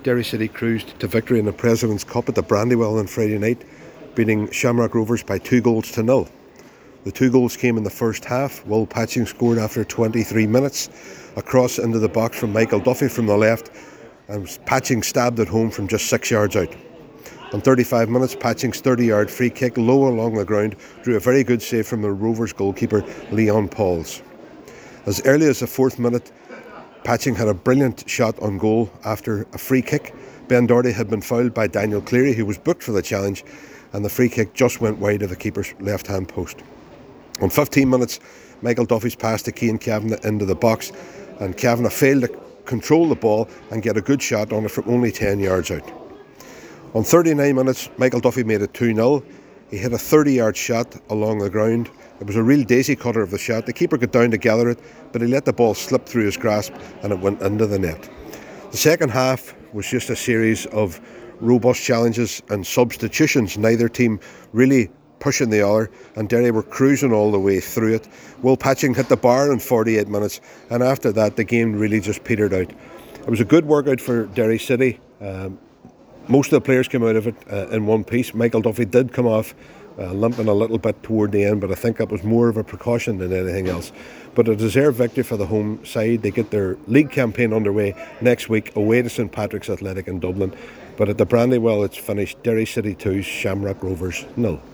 Derry City cruised to victory in the President's Cup at the Brandywell on Friday night, beating Shamrock Rovers by 2-0. The 2 goals came in the first half. Will Patching scored after 23 minutes. A cross into the box from Michael Duffy from the left, and Patching stabbed it home from just 6 yards out. On 35 minutes, Patching's 30-yard free kick low along the ground drew a very good save from the Rovers goalkeeper Leon Pauls. As early as the 4th minute, Patching had a brilliant shot on goal after a free kick. Ben Doherty had been fouled by Daniel Cleary, who was booked for the challenge, and the free kick just went wide of the keeper's left-hand post. On 15 minutes, Michael Duffy's pass to Cian Kavanagh into the box, and Kavanagh failed to control the ball and get a good shot on it from only 10 yards out. On 39 minutes, Michael Duffy made it 2-0. He hit a 30-yard shot along the ground. It was a real daisy cutter of the shot. The keeper got down to gather it, but he let the ball slip through his grasp and it went into the net. The second half was just a series of robust challenges and substitutions. Neither team really pushing the other, and Derry were cruising all the way through it. Will Patching hit the bar in 48 minutes, and after that the game really just petered out. It was a good workout for Derry City. Most of the players came out of it in one piece. Michael Duffy did come off limping a little bit toward the end, but I think that was more of a precaution than anything else. But a deserved victory for the home side. They get their league campaign underway next week away to St Patrick's Athletic in Dublin. But at the Brandywell it's finished Derry City 2, Shamrock Rovers 0.